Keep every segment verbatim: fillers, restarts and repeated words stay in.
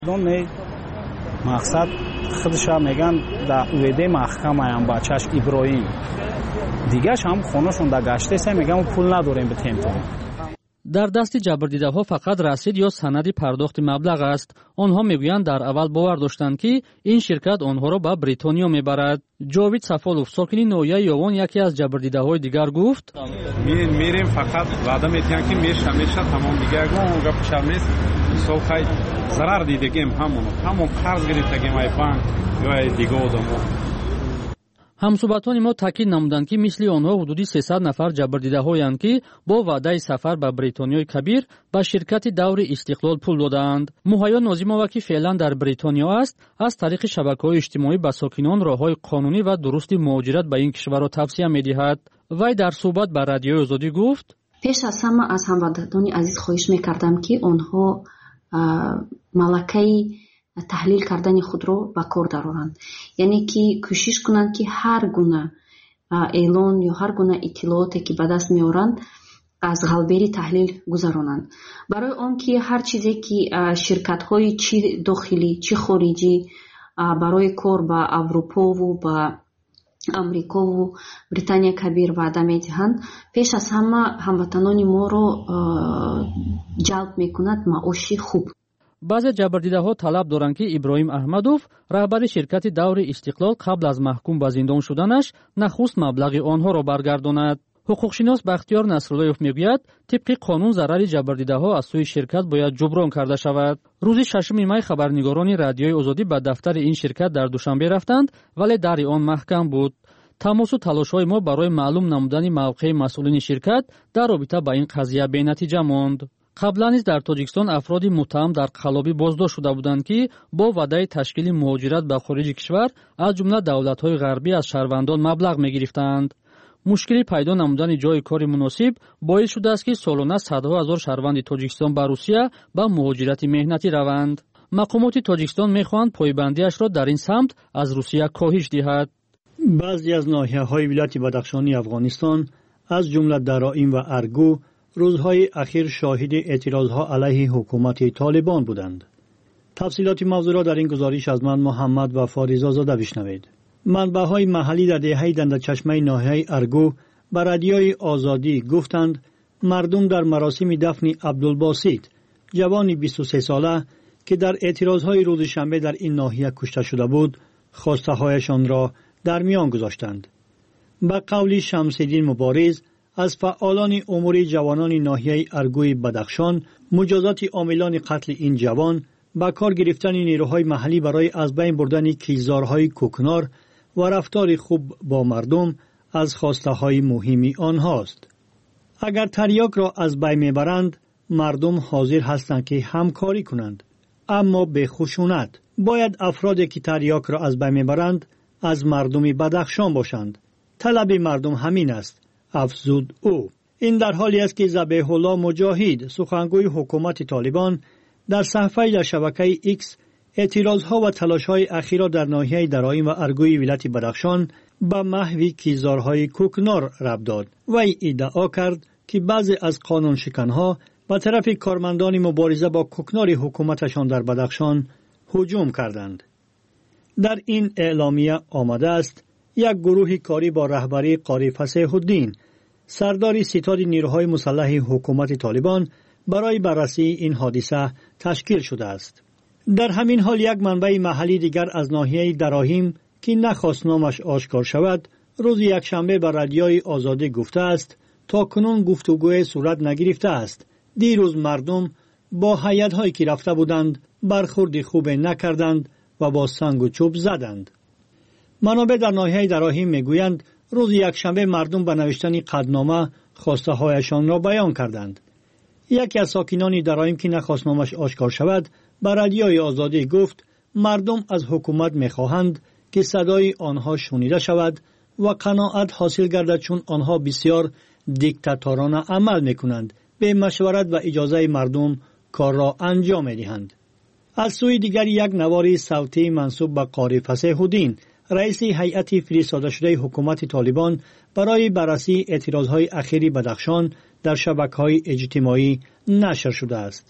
دون مقصد خودش میگن در اویده محکمه هم بچهش ابراهیم دیگهش هم خونهشون در گشته سه میگن پول نداریم به تیمتون. در دست جبردیده‌ها فقط رسید یا سندی پرداخت مبلغ است. آنها میگویند در اول باور داشتند که این شرکت آنها را به بریتانیا میبرد. جاوید صفالوف ساکنی نویه یوان یکی از جبردیده‌های دیگر گفت میریم میریم فقط وعده میتیم که میشه میشه تمام دیگه اون گپ چر نیست. سو خیلی ضرر دیدیم همون همون قرض گرفتیم ای بانک یا دیگه آدمو. همسوبتان ما تاکید نمودند که مثل آنها حدودی سیصد نفر جبردیده‌هایند که با وعده سفر به بریتانیای کبیر به شرکت دور استقلال پول دادند. مهیا نازیمова که فعلا در بریتانیا است از طریق شبکه‌های اجتماعی به ساکنان راه‌های قانونی و درست مهاجرت به این کشور را توصیه می‌دهد. وی در صحبت با رادیوی آزادی گفت پیش از همه از هموطنان عزیز خواهش می‌کردم که آنها ملکه تحلیل کردن خود رو به کار درآورند، یعنی که کوشش کنند که هر گونه اعلان یا هر گونه اطلاعاتی که به دست میارند از غلبری تحلیل گذرانند، برای آن که هر چیزی که شرکت های چی داخلی چی خارجی برای کار با اروپا و با امریکا و بریتانیا کبیر وعده میدهند، پیش از همه هموطنان ما رو جلب میکند معاشی خوب. بعضی جبردیده‌ها طلب دارند که ابراهیم احمدوف رهبر شرکت دور استقلال قبل از محکوم به زندان شدنش نخست مبلغ آنها را برگرداند. حقوقشناس بختیار نصراللهیف میگوید طبق قانون ضرر جبردیده‌ها از سوی شرکت باید جبران کرده شود. روز ششم می خبرنگاران رادیوی آزادی به دفتر این شرکت در دوشنبه رفتند ولی در آن محکم بود. تماس و تلاش‌های ما برای معلوم نمودن موقع مسئولین شرکت در رابطه با این قضیه بی‌نتیجه ماند. قبلا نیز در تاجیکستان افرادی متهم در قلابی بازداشت شده بودند که با وعده تشکیل مهاجرت به خارج کشور از جمله دولت‌های غربی از شهروندان مبلغ می‌گرفتند. مشکلی پیدا نمودن جای کار مناسب باعث شده است که سالانه صدها هزار شهروند تاجیکستان به روسیه به مهاجرت مهنتی روند. مقامات تاجیکستان می‌خواهند پایبندیش را در این سمت از روسیه کاهش دهد. بعضی از ناحیه‌های ولایت بدخشانی افغانستان از جمله درایم و ارگو روزهای اخیر شاهد اعتراضها علیه حکومت طالبان بودند. تفصیلات موضوع را در این گزارش از من محمد و فاریزا زاده بشنوید. منبع‌های محلی در دهه دندرچشمه ناحیه ارگو به رادیوی آزادی گفتند مردم در مراسم دفن عبدالباسط جوانی بیست و سه ساله که در اعتراضهای روز شنبه در این ناحیه کشته شده بود خواسته‌هایشان را در میان گذاشتند. به قول شمس‌الدین مبارز از فعالان امور جوانان ناحیه ارگوی بدخشان مجازات عاملان قتل این جوان با کار گرفتن نیروهای محلی برای از بین بردن کیزارهای کوکنار و رفتار خوب با مردم از خواسته های مهمی آنهاست. اگر تریاک را از بین میبرند مردم حاضر هستند که همکاری کنند، اما به خشونت. باید افرادی که تریاک را از بین میبرند از مردم بدخشان باشند. طلب مردم همین است، افزود او. این در حالی است که ذبیح الله مجاهد سخنگوی حکومت طالبان در صفحه در شبکه ایکس اعتراضها و تلاش‌های اخیرا در ناحیه درایم و ارگوی ولایت بدخشان به محو کیزارهای کوکنار ربط داد و ادعا کرد که بعضی از قانون شکنها به طرف کارمندان مبارزه با کوکنار حکومتشان در بدخشان هجوم کردند. در این اعلامیه آمده است یک گروه کاری با رهبری قاری فصیح الدین سردار ستاد نیروهای مسلح حکومت طالبان برای بررسی این حادثه تشکیل شده است. در همین حال یک منبع محلی دیگر از ناحیه دراهم که نخواست نامش آشکار شود روز یکشنبه به رادیوی آزادی گفته است تا کنون گفتگوی صورت نگرفته است. دیروز مردم با هیئت‌هایی که رفته بودند برخورد خوب نکردند و با سنگ و چوب زدند. منابع در ناحیه دراهم میگویند روز یکشنبه مردم به نوشتن قدنامه خواسته هایشان را بیان کردند. یکی از ساکنان دراهم که نخواست نامش آشکار شود به رادیوی آزادی گفت مردم از حکومت میخواهند که صدای آنها شنیده شود و قناعت حاصل گردد چون آنها بسیار دیکتاتورانه عمل میکنند. به مشورت و اجازه مردم کار را انجام میدهند. از سوی دیگر یک نوار صوتی منسوب به قاری فصیح الدین رئیس هیئت فرستاده شده حکومت طالبان برای بررسی اعتراضهای اخیری بدخشان در شبکه‌های اجتماعی نشر شده است.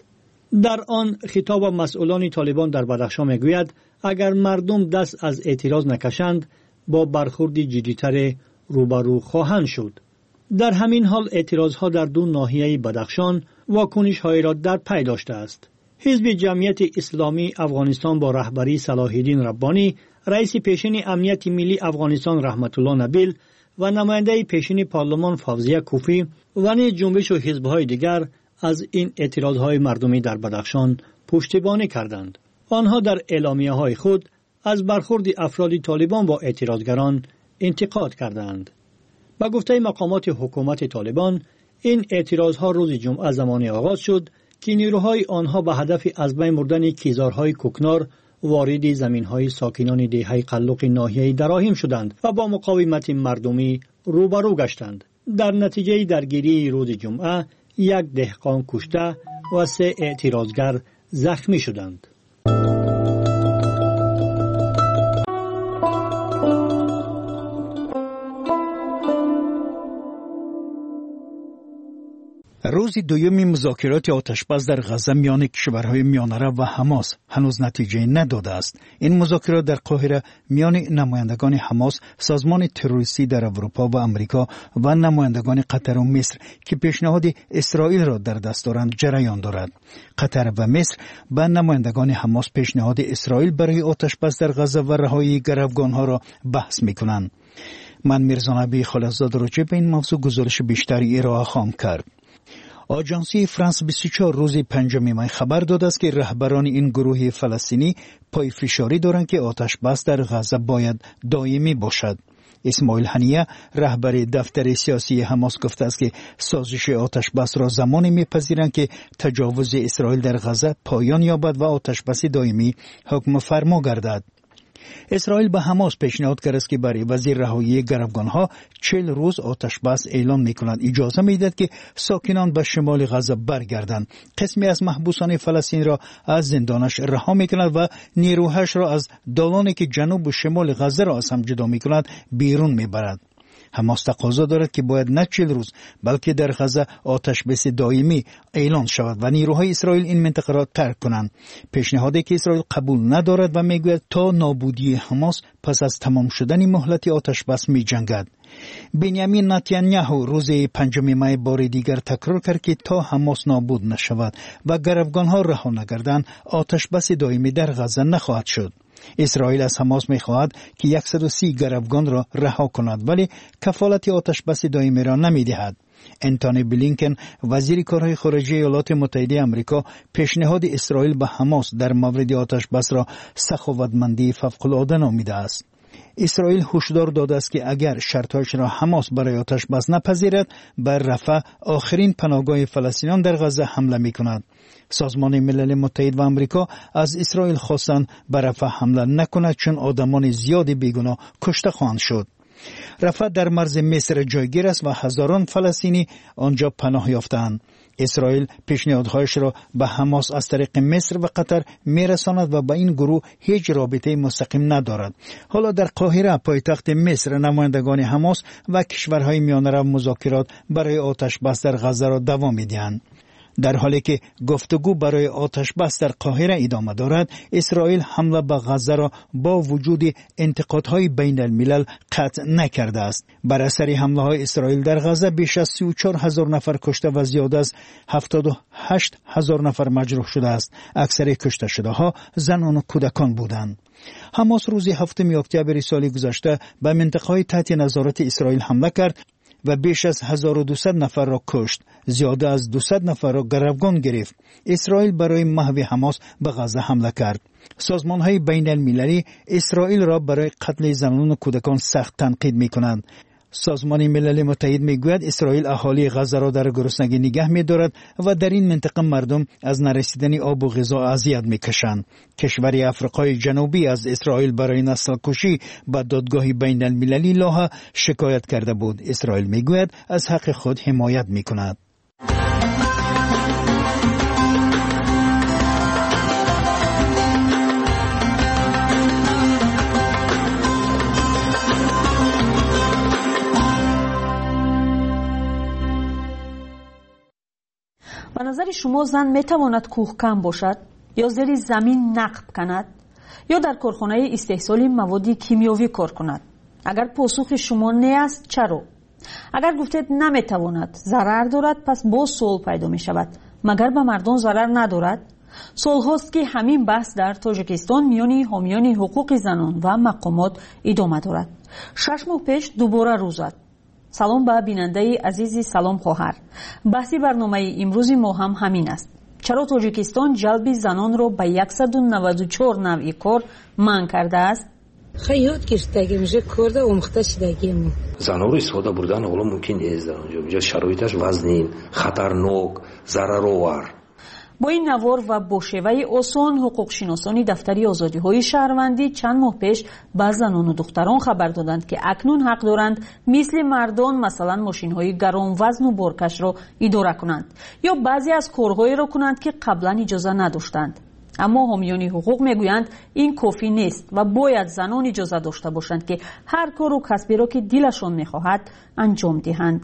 در آن خطاب مسئولان طالبان در بدخشان میگوید اگر مردم دست از اعتراض نکشند با برخورد جدی‌تر روبرو خواهند شد. در همین حال اعتراضها در دو ناحیه بدخشان واکنش‌هایی را در پی داشته است. حزب جمعیت اسلامی افغانستان با رهبری صلاح الدین ربانی، رئیس پیشین امنیت ملی افغانستان رحمت الله نبیل و نماینده پیشین پارلمان فوزیه کوفی و نیز جنبش و حزب‌های دیگر از این اعتراضهای مردمی در بدخشان پشتیبانی کردند. آنها در اعلامیه‌های خود از برخورد افراد طالبان با اعتراضگران انتقاد کردند. با گفته مقامات حکومت طالبان، این اعتراضها روز جمعه زمانی آغاز شد که نیروهای آنها به هدف از بین بردن کیزارهای کوکنار وارد زمینهای ساکنان دهه قلق ناحیه دراهم شدند و با مقاومت مردمی روبرو گشتند. در نتیجه درگیری روز جمعه یک دهقان کشته و سه اعتراضگر زخمی شدند. روز دوم مذاکرات آتشبس در غزه میان کشورهای میانه و حماس هنوز نتیجه نداده است. این مذاکرات در قاهره میان نمایندگان حماس، سازمان تروریستی در اروپا و امریکا و نمایندگان قطر و مصر که پیشنهاد اسرائیل را در دست دارند جریان دارد. قطر و مصر با نمایندگان حماس پیشنهاد اسرائیل برای آتشبس در غزه و رهایی گروگانها را بحث میکنند. من میرزا نبی خالصزاده راجع به این موضوع گزارش بیشتری ارائه خواهم کرد. آژانسی فرانس بیست و چهار روز پنجم می خبر داده است که رهبران این گروه فلسطینی پای فشاری دارند که آتش بس در غزه باید دائمی باشد. اسماعیل هنیه رهبر دفتر سیاسی حماس گفته است که سازش آتش بس را زمانی میپذیرند که تجاوز اسرائیل در غزه پایان یابد و آتش بس دائمی حکم فرما گردد. اسرائیل به حماس پیشنهاد کرده است که برای وزیر رهایی گروگانها چهل روز آتش بس اعلام می‌کند. اجازه می‌دهد که ساکنان به شمال غزه برگردند. قسمی از محبوسان فلسطین را از زندانش رها می‌کند و نیروهاش را از دالانی که جنوب و شمال غزه را از هم جدا می‌کند بیرون می‌برد. حماس تقاضا دارد که باید نه چهل روز بلکه در غزه آتش بس دائمی اعلان شود و نیروهای اسرائیل این منطقه را ترک کنند. پیشنهادی که اسرائیل قبول ندارد و میگوید تا نابودی حماس پس از تمام شدن مهلت آتش بس می جنگد. بنیامین نتانیاهو روز پنجم می بار دیگر تکرار کرد که تا حماس نابود نشود و گروگانها رها نگردند آتش بس دائمی در غزه نخواهد شد. اسرائیل از حماس می‌خواهد که صد و سی گروگان را رها کند ولی کفالت آتش بس دائمی را نمی‌دهد. انتونی بلینکن وزیر کارهای خارجه ایالات متحده آمریکا پیشنهاد اسرائیل به حماس در مورد آتش بس را سخاوتمندی فوق‌العاده نامیده است. اسرائیل هشدار داده است که اگر شرطش را حماس برای آتش بس نپذیرد بر رفح آخرین پناهگاه فلسطینیان در غزه حمله می‌کند. سازمان ملل متحد و آمریکا از اسرائیل خواستند بر رفح حمله نکند چون آدمان زیادی بیگناه کشته خواهند شد. رفح در مرز مصر جایگیر است و هزاران فلسطینی آنجا پناه یافتند. اسرائیل پیشنهادهایش را به حماس از طریق مصر و قطر میرساند و با این گروه هیچ رابطه مستقیم ندارد. حالا در قاهره پایتخت مصر نمایندگان حماس و کشورهای میانه مذاکرات برای آتش بس در غزه را دوام میدهند. در حالی که گفتگو برای آتش بس در قاهره ادامه دارد، اسرائیل حمله به غزه را با وجود انتقادهای بین الملل قطع نکرده است. بر اثر حمله های اسرائیل در غزه بیش از سی و چهار هزار نفر کشته و زیاد از هفتاد و هشت هزار نفر مجروح شده است. اکثر کشته شده ها زنان و کودکان بودند. حماس روز هفتم اکتبر سال گذشته به منطقه‌های تحت نظارت اسرائیل حمله کرد و بیش از هزار و دویست نفر را کشت. زیاده از دویست نفر را گروگان گرفت. اسرائیل برای محو حماس به غزه حمله کرد. سازمان‌های بین المللی اسرائیل را برای قتل زنان و کودکان سخت تنقید می‌کنند. سازمان ملل متحد میگوید اسرائیل اهالی غزه را در گرسنگی نگه می‌دارد و در این منطقه مردم از نرسیدن آب و غذا اذیت می‌کشند. کشور آفریقای جنوبی از اسرائیل برای نسل کشی به دادگاه بین المللی لاها شکایت کرده بود. اسرائیل میگوید از حق خود حمایت می‌کند. به نظر شما زن میتواند کوهکن باشد یا زیر زمین نقب کند یا در کارخانه استحصال مواد کیمیاوی کار کند؟ اگر پاسخ شما نه است چرا؟ اگر گفتید نمیتواند، ضرر دارد، پس باز سوال پیدا می شود مگر به مردم ضرر ندارد؟ سالهاست که همین بحث در تاجیکستان میان حامیان حقوق زنان و مقامات ادامه دارد. شش ماه پیش دوباره روز زد. سلام به بیننده عزیزی، سلام خواهر. بحثی برنامه امروز ما هم همین است. چرا تاجیکستان جلب زنان را به صد و نود و چهار نوع کار منع کرده است؟ خیلی یاد گرفتگی میشه کرده اومخته شدگی ما. زنها رو استفاده بردن اولا ممکن نیست در اونجا. اینجا شرایطش وزنین، خطرناک، ضررآور. با این نوار و با شیوه آسان حقوق شناسانی دفتری آزادی های شهروندی چند ماه پیش به زنان و دختران خبر دادند که اکنون حق دارند مثل مردان مثلا ماشین های گران وزن و بارکش را اداره کنند یا بعضی از کارهایی را کنند که قبلا اجازه نداشتند. اما حامیان حقوق میگویند این کافی نیست و باید زنان اجازه داشته باشند که هر کار و کسبی را که دلشان میخواهد انجام دهند.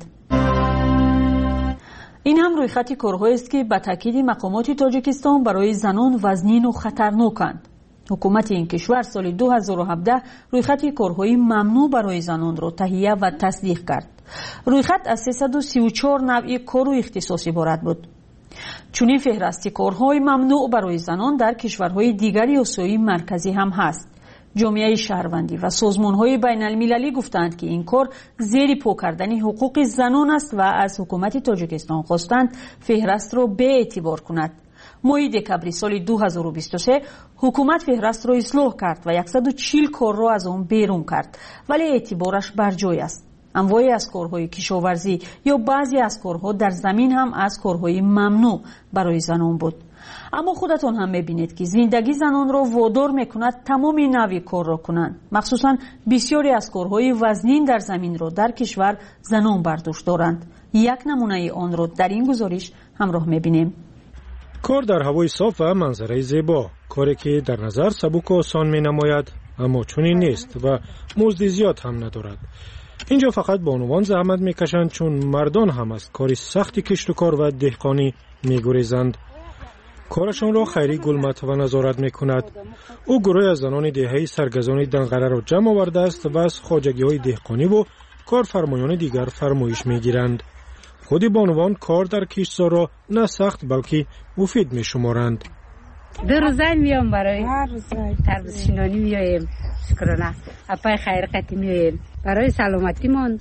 این هم روی خط کارهایی است که به تاکید مقامات تاجیکستان برای زنان وزنین و خطرناکند. حکومت این کشور سال دو هزار و هفده روی خط کارهای ممنوع برای زنان را تهیه و تصدیق کرد. روی خط از سیصد و سی و چهار نوع کار و اختصاص عبارت بود. چنین فهرست کارهای ممنوع برای زنان در کشورهای دیگری آسیای مرکزی هم هست. جامعه شهروندی و سازمان‌های بین‌المللی گفتند که این کار زیر پا کردن حقوق زنان است و از حکومت تاجیکستان خواستند فهرست را به اعتبار کند. ماه دکبر سال دو هزار و بیست و سه حکومت فهرست را اصلاح کرد و صد و چهل کار را از آن بیرون کرد، ولی اعتبارش بر جای است. انواعی از کارهای کشاورزی یا بعضی از کارها در زمین هم از کارهای ممنوع برای زنان بود. اما خودتون هم میبینید که زندگی زنان را وادار میکند تمام نوع کار را کنند. مخصوصا بسیاری از کارهای وزنین در زمین را در کشور زنان برداشت دارند. یک نمونه آن را در این گزارش همراه میبینیم. کار در هوای صاف و منظره زیبا، کاری که در نظر سبک و آسان مینماید اما چنین نیست و مزد زیاد هم ندارد. اینجا فقط بانوان زحمت میکشند چون مردان هم از کاری سخت کشت و کار و دهقانی میگریزند. کارشان را خیری گلمت و نظارت میکند. او گروه از زنان دهه‌ای سرگزان دنقره را جمع آورده است و از خواجگی های دهقانی و کارفرمایان دیگر فرمایش میگیرند. خود بانوان کار در کشتزار را نه سخت بلکه مفید میشمارند. دو روزه میام برای تربیت شینانی میایم، شکرانه اپای خیرقتی میایم برای سلامتیمون،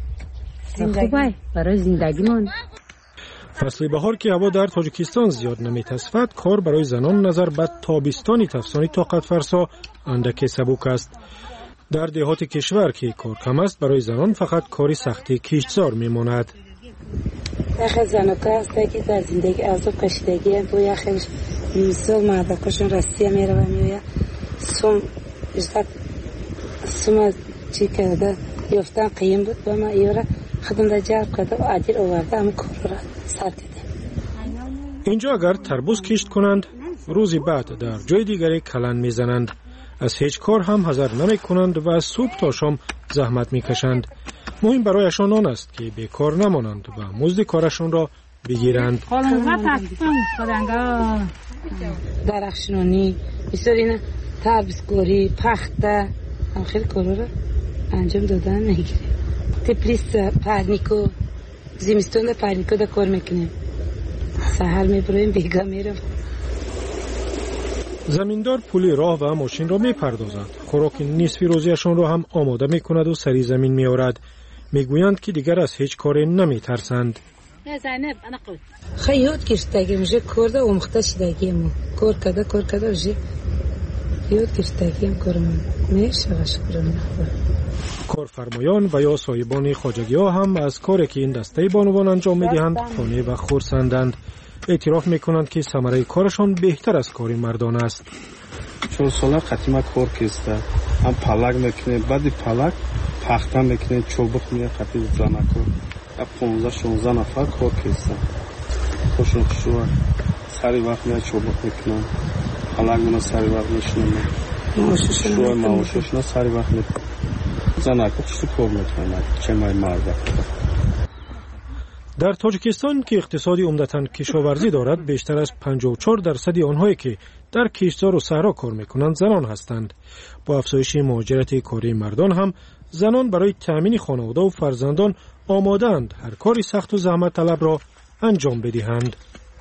خوبه برای زندگیمون. فصل بهار که هوا در تاجیکستان زیاد نمیتصفد، کار برای زنان نظر به تابستانی تفسانی طاقت فرسا اندکی سبک است. در دهات کشور که کار کم است، برای زنان فقط کاری سختی کشتزار میماند. یخ زنکا هست که در زندگی عذاب کشیدگی با یخش سال مردکشون رسیه میره و میویا سوم اشتاد سوم چی کرده یفتن قیم بود با ما ایورا خودم در جرب کرده و عدیر آورده هم کار را سر دیده. اینجا اگر تربوز کشت کنند روزی بعد در جای دیگری کلن میزنند. از هیچ کار هم حذر نمی کنند و از صبح تا شام زحمت میکشند. مهم برایشان آن است که بیکار نمانند و مزد کارشان را بگیرند. درخشنانی بسیار این تربیزگاری پخته هم خیلی کارا را انجام دادن میگیره. تپلیس پرنیکو زمستون پرنیکو دا کار میکنیم. سهر میبریم بیگا میرم. زمیندار پول راه و ماشین را میپردازد. خوراک نصفی روزیشان را هم آماده میکند و سری زمین میآورد. میگویند که دیگر از هیچ کاری نمیترسند. خیلی یاد گرفتگی میشه کرده اومخته شدگی ما کار کده کار کده میشه یاد گرفتگی هم کارمون میشه شکرانه. کارفرمایان و یا صاحبان خواجگی ها هم از کاری که این دسته بانوان انجام میدهند خانه و خرسندند. اعتراف میکنند که ثمره کارشان بهتر از کار مردان است. چون سالا قدیما کار کسته هم پلک میکنه بعد پلک پخته میکنه چوبک میه قطعی زنکو پانزده شانزده نفر کار کسته خوشون خوشو سری وقت میه چوبک میکنن پلک منو سری وقت میشنم شوی معاششنا سری وقت میکنن زنکو خوشو کار میکنن چه مای مرده. در تاجیکستان که اقتصادی عمدتاً کشاورزی دارد، بیشتر از پنجاه و چهار درصد آنهایی که در کشتزار و صحرا کار میکنند زنان هستند. با افزایش مهاجرت کاری مردان هم زنان برای تأمین خانواده و فرزندان آماده‌اند هر کاری سخت و زحمت طلب را انجام بدهند.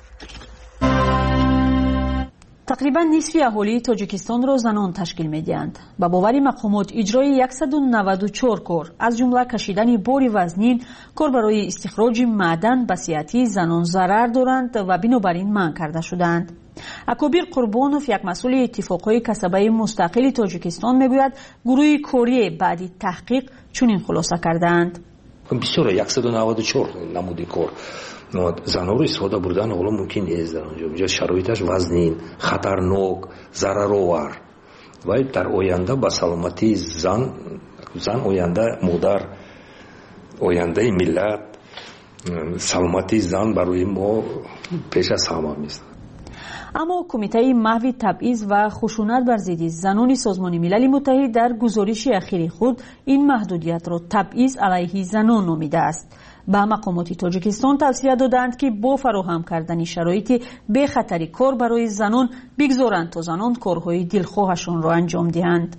تقریبا نصف اهالی تاجیکستان را زنان تشکیل می‌دهند. با باور مقامات اجرای صد و نود و چهار کار از جمله کشیدن باری وزنین، کار برای استخراج معدن به صحتی زنان ضرر دارند و بنابراین منع کرده شدند. اکابر قربانوف، یک مسئول اتفاقهای کسبه مستقل تاجیکستان، میگوید گروه کوری بعد تحقیق چنین خلاصه کردند. بسیار صد و نود و چهار نمودی کار زنها رو استفاده بردن حالا ممکن نیست در اونجا. اونجا شرایطش وزنین، خطرناک، ضررآور و در آینده با سلامتی زن زن آینده مادر، آینده ملت، سلامتی زن برای ما پیش از همه است. اما کمیته محو تبعیض و خشونت بر ضد زنان سازمان ملل متحد در گزارش اخیر خود این محدودیت را تبعیض علیه زنان نامیده است. به مقامات تاجیکستان توصیه دادند که با فراهم کردن شرایط بی خطری کار برای زنان بگذارند تا زنان کارهای دلخواهشان را انجام دهند.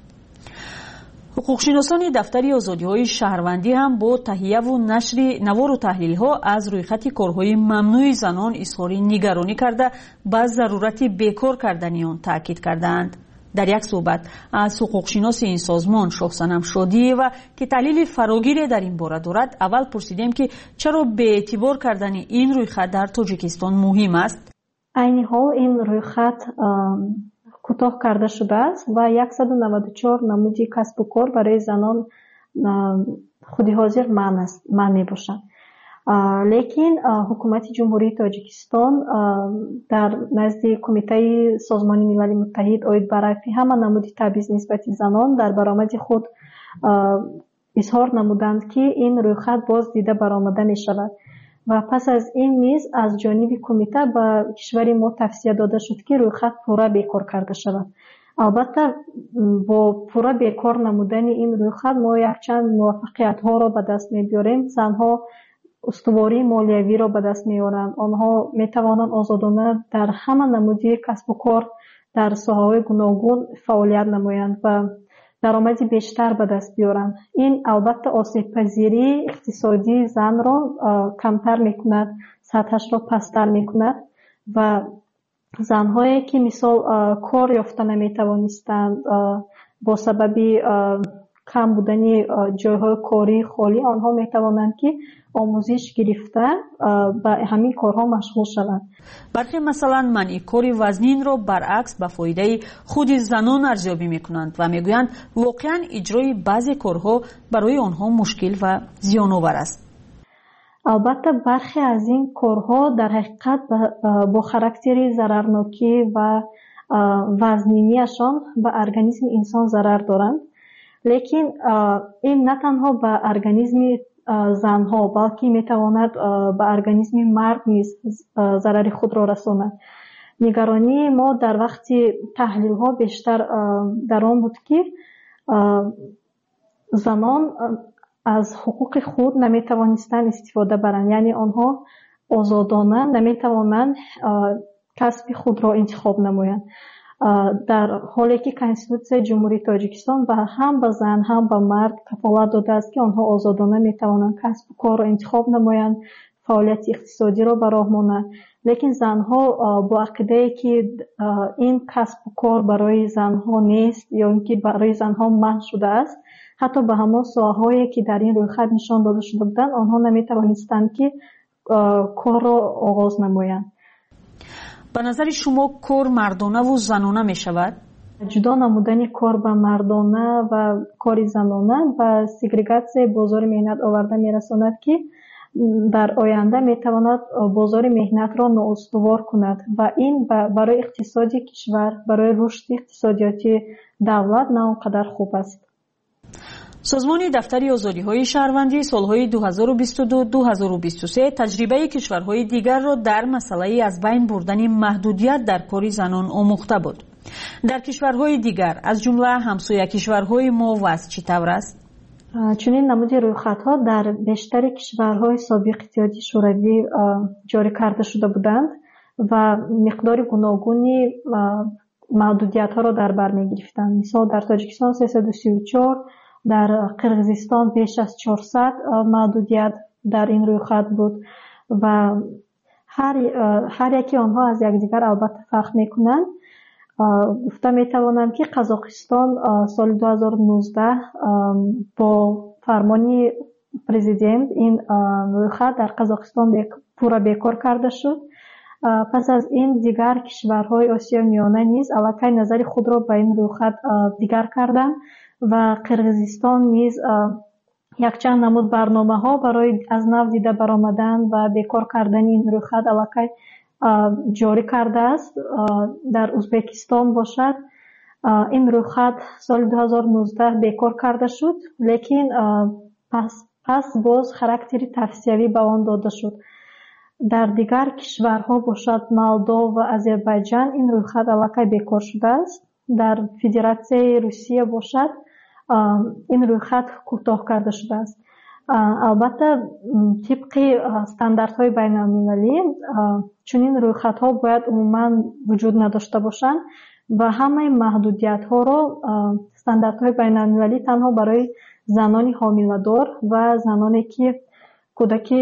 حقوقشناسان دفتر آزادی‌های شهروندی هم با تهیه و نشر نوار و تحلیل‌ها از رویخط کارهای ممنوع زنان اظهار نگرانی کرده به ضرورت بیکار کردن آن تاکید کردند. در یک صحبت از حقوقشناس این سازمان شاهصنم شادی و که تحلیل فراگیر در این باره دارد، اول پرسیدیم که چرا به اعتبار کردن این رویخط در تاجیکستان مهم است. عین حال این رویخط کوتاه کرده شده است و صد و نود و چهار نمودی کسب و کار برای زنان خودی حاضر معنی است معنی باشند. لیکن حکومت جمهوری تاجیکستان در نزد کمیته سازمان ملل متحد اوید برای همه نمودی تبعیض نسبت زنان در برآمد خود اظهار نمودند که این رویخط باز دیده برآمده می شود و پس از این نیز از جانب کمیته به کشور ما توصیه داده شد که رویخط پورا بیکار کرده شود. البته با پورا بیکار نمودن این رویخط ما یک چند موفقیت ها را به دست می بیاریم. زنها استواری مالیوی را به دست می آورند. آنها می توانند آزادانه در همه نمودی کسب و کار در ساحه‌های گوناگون فعالیت نمایند و درآمد بیشتر به دست بیارند. این البته آسیب پذیری اقتصادی زن را کمتر می کند، سطحش را پستر می کند و زنهایی که مثال کار یافته نمی توانستند با سبب کم بودن جایهای کاری خالی، آنها می توانند که آموزش گرفته به همین کارها مشغول شوند. برخی مثلا منع کار وزنین را برعکس به فایده خود زنان ارزیابی میکنند و میگویند واقعا اجرای بعضی کارها برای آنها مشکل و زیان آور است. البته برخی از این کارها در حقیقت با خاراکتر ضررناکی و وزنینیشان به ارگانیسم انسان ضرر دارند. لیکن این نه تنها به ارگانیسم زنها بلکه میتواند به ارگانیسم مرد نیز ضرر خود را رساند. نگرانی ما در وقت تحلیل ها بیشتر در آن بود که زنان از حقوق خود نمیتوانستند استفاده برند، یعنی آنها آزادانه نمیتوانند کسب خود را انتخاب نمایند، در حالی که کنستیتوسیون جمهوری تاجیکستان و هم به زن هم به مرد کفالت داده است که آنها آزادانه میتوانند کسب و کار را انتخاب نمایند، فعالیت اقتصادی را به راه مانند. لیکن زنها با عقیده که این کسب و کار برای زنها نیست یا اینکه برای زنها منع شده است، حتی به همان ساحه‌هایی که در این رویخط نشان داده شده بودند آنها نمیتوانستند که کار را آغاز نمایند. به نظر شما کار مردانه و زنانه می شود؟ جدا نمودن کار به مردانه و کار زنانه و سگریگاسیون بازار مهنت آورده می رساند که در آینده می تواند بازار مهنت را نااستوار کند و این برای اقتصاد کشور، برای رشد اقتصادیاتی دولت نه آنقدر خوب است. سازمان دفتر آزادی‌های شهروندی سالهای دو هزار و بیست و دو تا دو هزار و بیست و سه تجربه کشورهای دیگر را در مسئله از بین بردن محدودیت در کار زنان آموخته بود. در کشورهای دیگر از جمله همسایه کشورهای ما وضع چطور است؟ чунин намуди рӯйхатҳо дар бештари кишварҳои собиқи иттиҳоди шӯравӣ ҷорӣ карда шуда буданд ва миқдори гуногуни маҳдудиятҳоро дар бар мегирифтанд. Мисол дар Тоҷикистон сесаду сию чор, дар Қирғизистон беш аз чорсад маҳдудият дар ин рӯйхат буд ва ҳар яки онҳо аз якдигар албатта фарқ мекунанд. гуфта метавонам ки Қазоқистон соли ду ҳазору нуздаҳ бо фармони президент ин рӯйхат дар Қазоқистон пурра бекор карда шуд. пас аз ин дигар кишварҳои Осиёи миёна низ аллакай назари худро ба ин рӯйхат дигар карданд ва Қирғизистон низ якчанд намуд барномаҳо барои аз нав дида баромадан ва бекор кардани ин рӯйхат аллакай ҷорӣ кардааст. дар Узбекистон бошад ин рӯйхат соли ду ҳазору нуздаҳ бекор карда шуд, лекин пас, пас боз характери тавсиявӣ ба он дода шуд. дар дигар кишварҳо бошад Молдов ва Озарбойҷан ин рӯйхат аллакай бекор шудааст. дар Федератсияи Русия бошад ин рӯйхат кӯтоҳ карда шудааст. албатта тибқи стандартҳои байналмилалӣ чунин рӯйхатҳо бояд умуман вуҷуд надошта бошанд ва ҳамаи маҳдудиятҳоро стандартҳои байналмилалӣ танҳо барои занони ҳомиладор ва заноне ки кӯдаки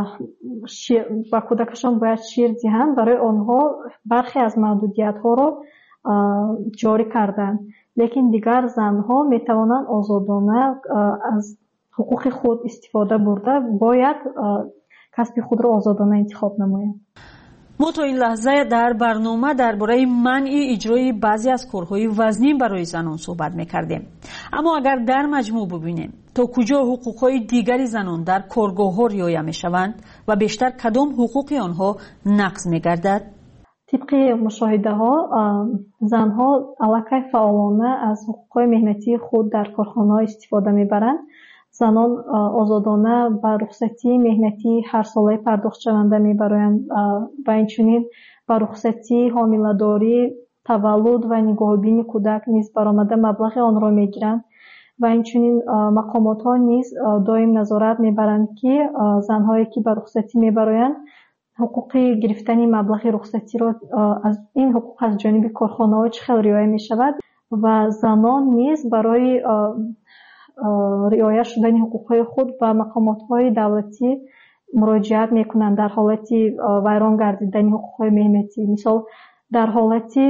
ба кӯдакашон бояд шир диҳанд, барои онҳо бархе аз маҳдудиятҳоро ҷорӣ карданд. лекин дигар занҳо метавонанд озодона аз ҳуқуқи худ истифода бурда бояд касби худро озодона интихоб намоянд. мо то ин лаҳза дар барнома дар бораи манъи иҷрои баъзе аз корҳои вазнин барои занон суҳбат мекардем. аммо агар дар маҷмӯъ бибинем, то куҷо ҳуқуқҳои дигари занон дар коргоҳҳо риоя мешаванд ва бештар кадом ҳуқуқи онҳо нақз мегардад? тибқи мушоҳидаҳо занҳо аллакай фаъолона аз ҳуқуқҳои меҳнатии худ дар корхонаҳо истифода мебаранд. занон озодона ба рухсатии меҳнатии ҳарсолаи пардохтшаванда мебароянд ва инчунин ба рухсатии ҳомиладорӣ, таваллуд ва нигоҳубини кӯдак низ баромада маблағи онро мегиранд ва инчунин мақомотҳо низ доим назорат мебаранд ки занҳое ки ба рухсатӣ мебароянд ҳуқуқи гирифтани маблағи рухсатиро аз ин ҳуқуқ аз ҷониби корхонаҳо чӣ хел риоя мешавад ва занон низ барои риоя шудани ҳуқуқҳои худ ба мақомотҳои давлатӣ муроҷиат мекунанд дар ҳолати вайрон гардидани ҳуқуқҳои меҳнатӣ. мисол дар ҳолати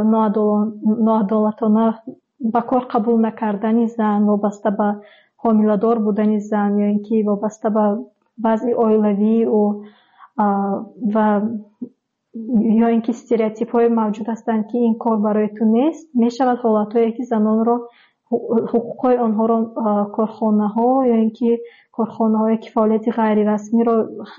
ноадолатона ба кор қабул накардани зан вобаста ба ҳомиладор будани зан ё ин ки вобаста ба вазъи оилавӣ ва ё ин ки стереотипҳое мавҷуд ҳастанд ки ин кор барои ту нест, мешавад ҳолатҳое ки занонро ҳуқуқҳои онҳоро корхонаҳо ё ин ки корхонаҳое ки фаъолияти ғайрирасмиро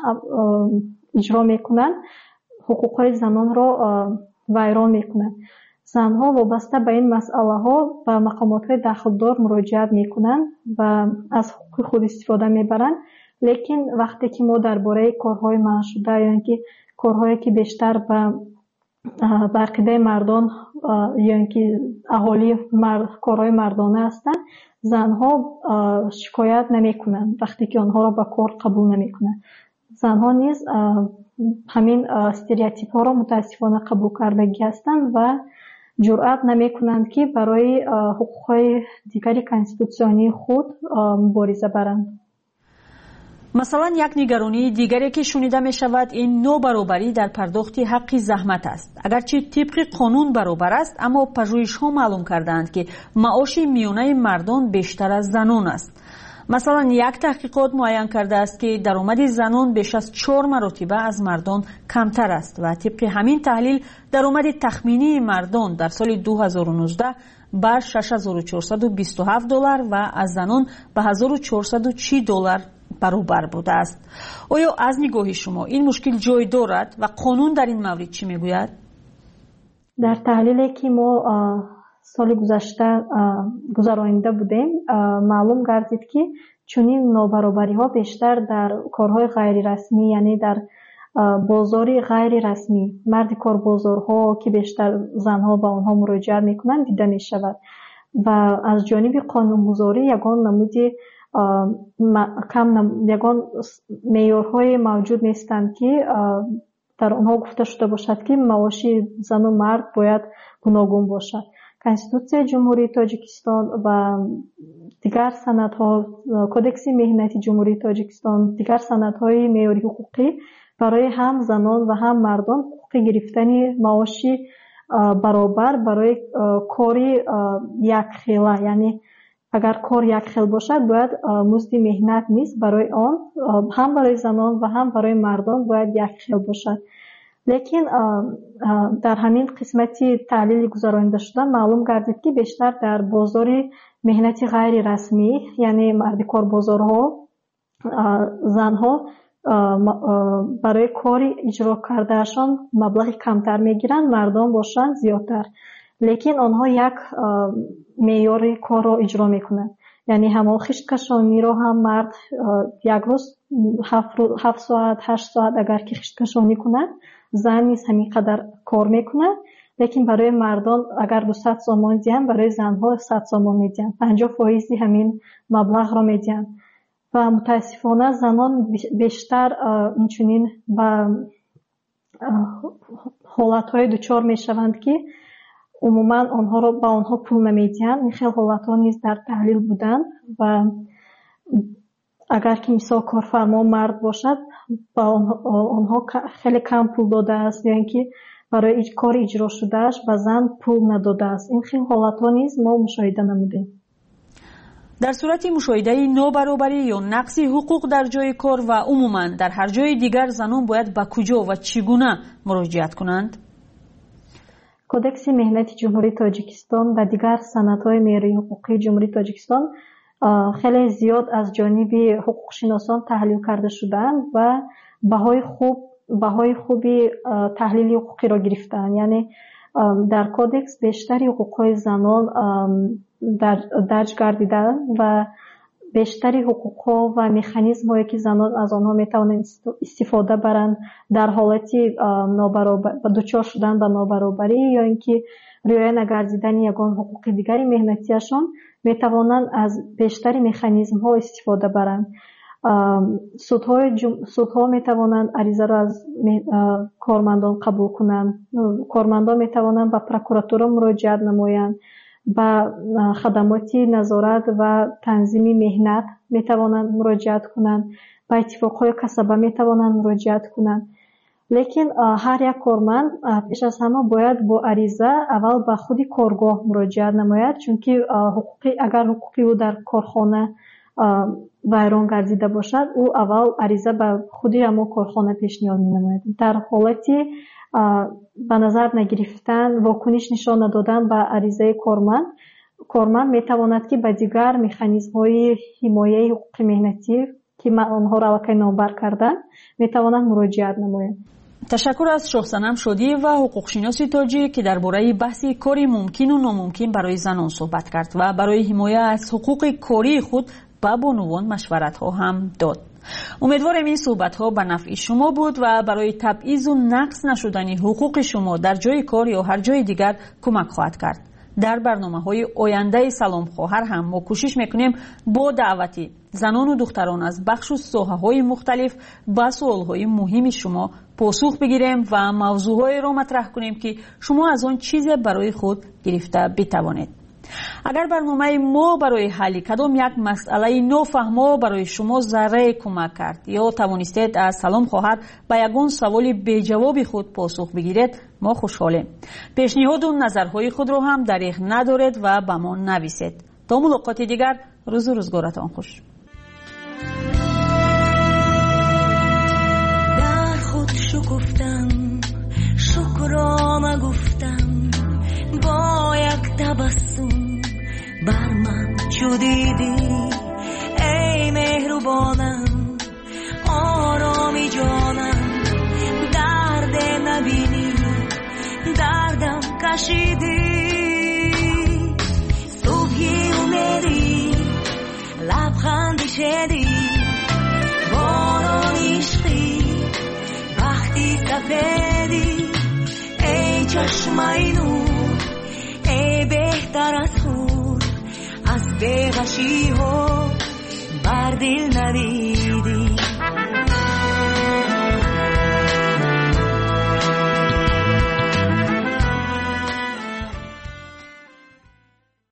иҷро мекунанд ҳуқуқҳои занонро вайрон мекунанд. занҳо вобаста ба ин масъалаҳо ба мақомотҳои дахлдор муроҷиат мекунанд ва аз ҳуқуқи худ истифода мебаранд. лекин вақте ки мо дар бораи корҳои манъшуда ё ин ки корҳое ки бештар ба ба ақидаи мардон ё ин ки аҳоли корҳои мардона ҳастанд, занҳо шикоят намекунанд вақте ки онҳоро ба кор қабул намекунанд. занҳо низ ҳамин стереотипҳоро мутаассифона қабул кардагӣ ҳастанд ва ҷуръат намекунанд ки барои ҳуқуқҳои дигари конститутсионии худ мубориза баранд. масалан, як нигаронии дигаре ки шунида мешавад ин нобаробарӣ дар пардохти ҳаққи заҳмат аст. агарчи тибқи қонун баробар аст, аммо пажӯҳишҳо маълум кардаанд ки маоши миёнаи мардон бештар аз занон аст. масалан, як таҳқиқот муайян кардааст ки даромади занон беш аз чор маротиба аз мардон камтар аст ва тибқи ҳамин таҳлил даромади тахминии мардон дар соли ду ҳазору нуздаҳ ба шаш ҳазору чорсаду бисту ҳафт доллар ва аз занон ба ҳазору чорсаду чил доллар баробар будааст. оё аз нигоҳи шумо ин мушкил ҷой дорад ва қонун дар ин маврид чӣ мегӯяд? дар таҳлиле ки мо соли гузашта гузаронида будем, маълум гардид ки чунин нобаробариҳо бештар дар корҳои ғайрирасмӣ, яъне дар бозори ғайрирасмӣ, марди корбозорҳо ки бештар занҳо ба онҳо муроҷиат мекунанд дида мешавад ва аз ҷониби қонунгузорӣ ягон намуди کم یگان معیارهای موجود نیستند که در آنها گفته شده باشد که معاشی زن و مرد باید گوناگون باشد. کنستитуtsiya جمهوری تاجیکستان و دیگر سندها، کدکس مهنتی جمهوری تاجیکستان، دیگر سندهای معیاری حقوقی برای هم زنان و هم مردان حقوق گرفتن معاشی برابر برای کاری یک خیله، یعنی اگر کار یک خیل باشد باید مزد مهنت نیست، برای آن هم برای زنان و هم برای مردان باید یک خیل باشد. لیکن در همین قسمتی تحلیل گذرانده شده معلوم گردید که بیشتر در بازار مهنتی غیر رسمی، یعنی مردی کار بازارها، زنها برای کاری اجرا کردهشان مبلغ کمتر میگیرند، مردان باشند زیادتر، لیکن آنها یک معیار کار را اجرا میکنند. یعنی همون خشت کشانی را هم مرد یک روز هفت ساعت هشت ساعت اگر که خشت کشانی کند، زن نیز همین قدر کار میکنند، لیکن برای مردان اگر دویست سوم میدهند، برای زنها صد سوم میدهند، پنجاه فیصد همین مبلغ را میدهند. و متاسفانه زنان بیشتر اینچنین به حالتهای دچار میشوند که عموما آنها را به آنها پول نمیدهند. این خیلی حالتها نیز در تحلیل بودند و اگر که مثال کارفرما مرد باشد با آنها خیلی کم پول داده است، یا یعنی اینکه برای کار اجرا شدهش به زن پول نداده است. این خیلی حالتها نیز ما مشاهده نمودیم. در صورت مشاهده نابرابری یا نقص حقوق در جای کار و عموما در هر جای دیگر، زنان باید به کجا و چگونه مراجعت کنند؟ کدکس مهنتی جمهوری تاجیکستان و دیگر سندهای معیاری حقوقی جمهوری تاجیکستان خیلی زیاد از جانب حقوق شناسان تحلیل کرده شدند و بهای خوب بهای خوبی تحلیل حقوقی را گرفتند. یعنی در کدکس بیشتری حقوقهای زنان در درج گردیده و بیشتری حقوقها و مکانیزم هایی که زنان از آنها میتوانند استفاده برند در حالتی نابرابر دچار شدن به نابرابری یا اینکه رعایت نگردیدن یگان حقوق دیگری مهنتیشان، میتوانند از بیشتری مکانیزم ها استفاده برند. سودهای جم... سودها میتوانند عریضه را از کارمندان قبول کنند، کارمندان میتوانند به پروکراتور مراجعت نمایند، به خدمات نظارت و تنظیم مهنت میتوانند مراجعت کنند، به اتفاقهای کسبه میتوانند مراجعت کنند. لیکن هر یک کارمند پیش از همه باید با عریضه اول به خود کارگاه مراجعت نماید، چون که حقوقی اگر حقوقی او در کارخانه ویران گردیده باشد، او اول عریضه به خودی همون کارخانه پیشنهاد می نماید. در حالتی به نظر نگرفتن، واکنش نشان ندادن به عریضه کارمند، کارمند می تواند که به دیگر مکانیزم های حمایه حقوق مهنتی که آنها را واقع نامبر کردن می تواند مراجعت نماید. تشکر از شاه صنم شادی و حقوق شناس تاجیک که درباره بحث کاری ممکن و ناممکن برای زنان صحبت کرد و برای حمایت از حقوق کاری خود به بانوان مشورت ها هم داد. امیدوارم این صحبت ها به نفع شما بود و برای تبعیض و نقص نشدن حقوق شما در جای کار یا هر جای دیگر کمک خواهد کرد. در برنامه های آینده سلام خواهر هم ما کوشش میکنیم با دعوتی زنان و دختران از بخش و ساحه های مختلف با سوال های مهم شما پاسخ بگیریم و موضوع های را مطرح کنیم که شما از آن چیز برای خود گرفته بتوانید. اگر برنامه ما برای حل کدام یک مسئله نافهمه برای شما ذره کمک کرد یا توانستید از سلام خواهر به یگان سوال بی جواب خود پاسخ بگیرید، ما خوشحالیم. پیشنهاد و نظرهای خود را هم دریغ ندارید و به ما نویسید. تا ملاقات دیگر، روز و روزگارتان خوش. در خود شکفتم، شکرانه گفتم، با یک تبسم بر من چو دیدی ای مهربانم، آرامی جانم، درد نبینی دردم کشیدی، صبحی اومدی لبخندی شدی، باران عشقی وقتی سفیدی، ای چشمای نور، ای بهتر از خود از بیغشی ها بر دل ندید